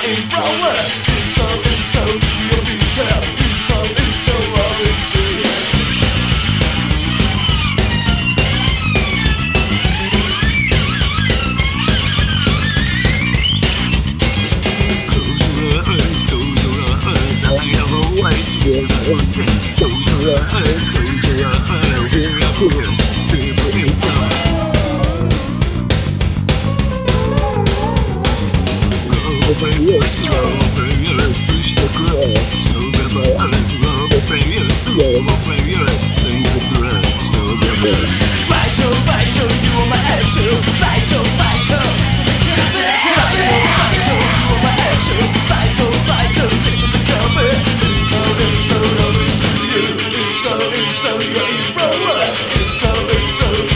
influence. It's so, you'll be tell. It's so, I'll be true. Vital, you are my angel. Vital, you are my angel. Vital, six to the cover. It's so, lovely to you. It's so, you're influence. It's so.